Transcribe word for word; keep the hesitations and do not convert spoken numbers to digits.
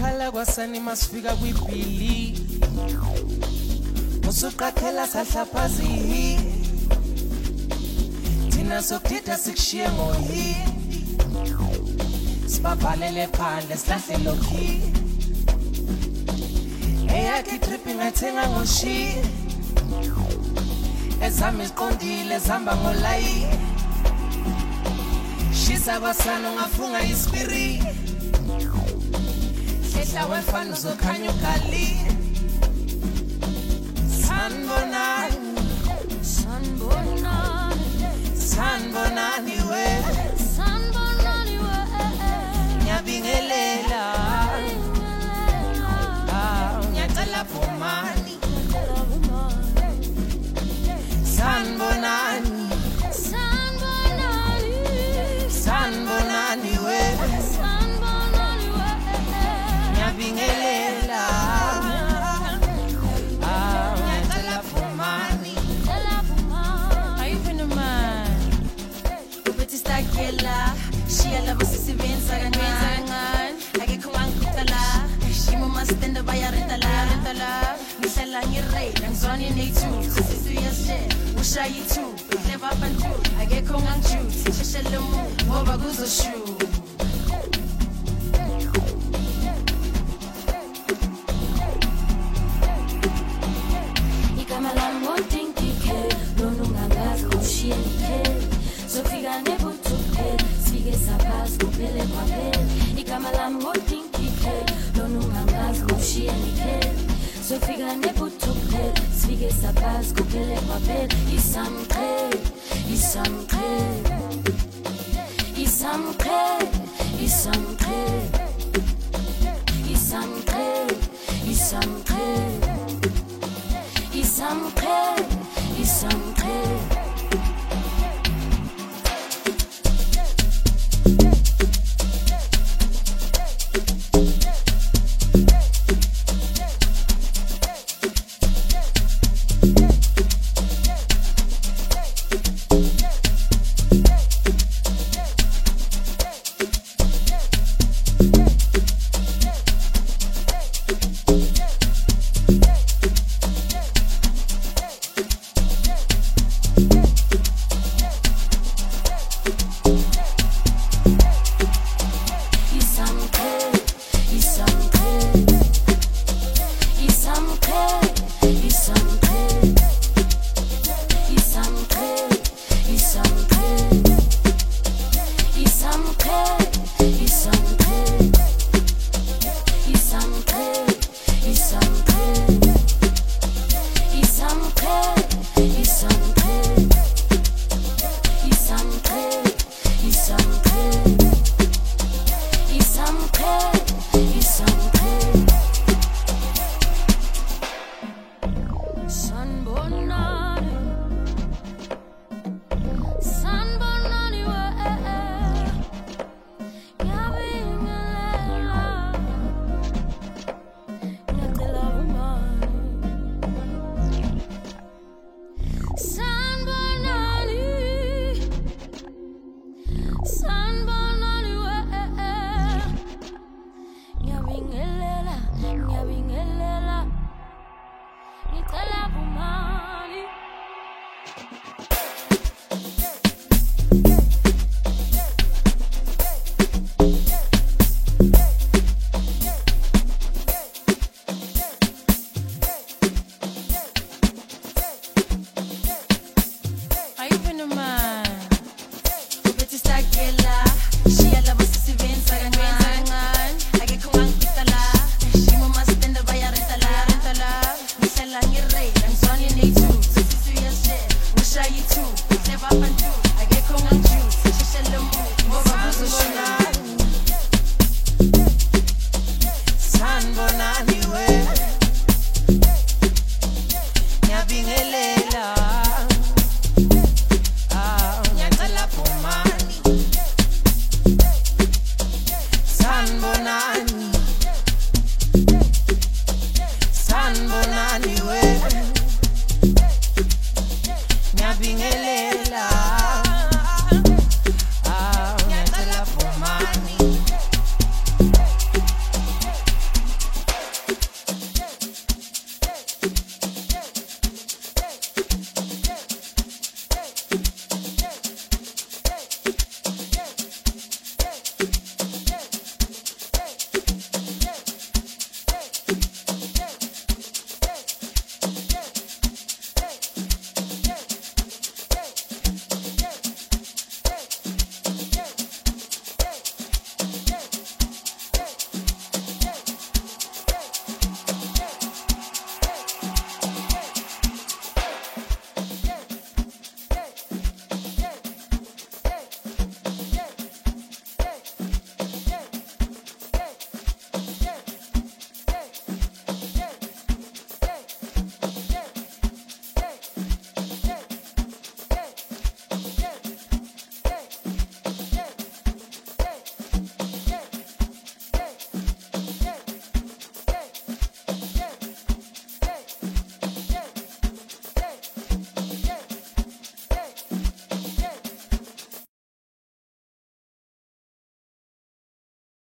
Khala kwasani masifika kwibhili usuqaphela sahlaphazi thina sokuthetha sikushiye ngoyi sibabhalele phandle silahle lokhi eyakhi trip ingathenga ngoshi ezami iqondile zihamba ngolayi shisa kwasana ungafunga ispiri hlehla wefana uzokhanya ugali sanbonani sanbonani sanbonani we sanbonani we nyabingelela ah nyacala phumani sanbonani sanbonani sanbonani we sanbonani we nyabingelela ah nyacala phumani are you in the mind ubethi stakela shia lava sisibenza kancane ake khongangitala shimo mastenda bayarenta la renta la ngihlala ngirate ngizwana ne-two sisiyashe usha yi-two clever bantu ake khongangijuthi sheshele mu ngoba kuzoshu Sofika nebutuke, sige sapas kupele papel. Ikamalam ngotinki ke, lonungangas kushie nike. Sofika nebutuke, sige sapas kupele papel. Isamke, isamke, isamke, isamke, isamke, isamke, isamke, isamke. Sanbonani we